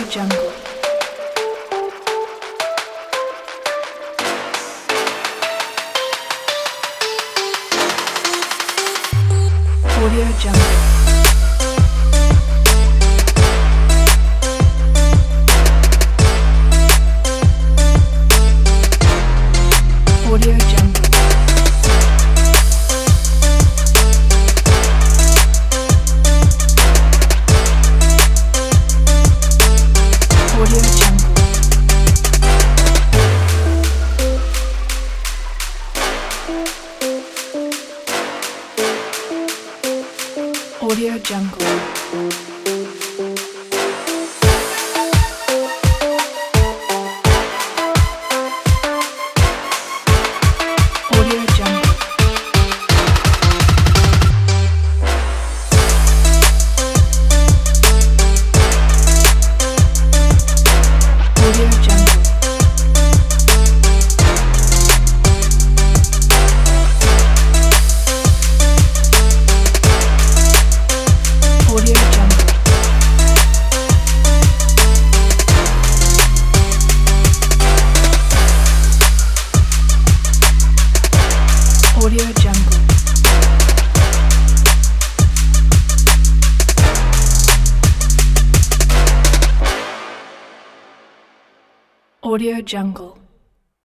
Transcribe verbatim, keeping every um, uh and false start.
Jungle. Audio Jungle. Audio Jungle. Audio Jungle. Audio Jungle. Audio Jungle. Audio Jungle. Audio Jungle. Audio Jungle. Audio Jungle.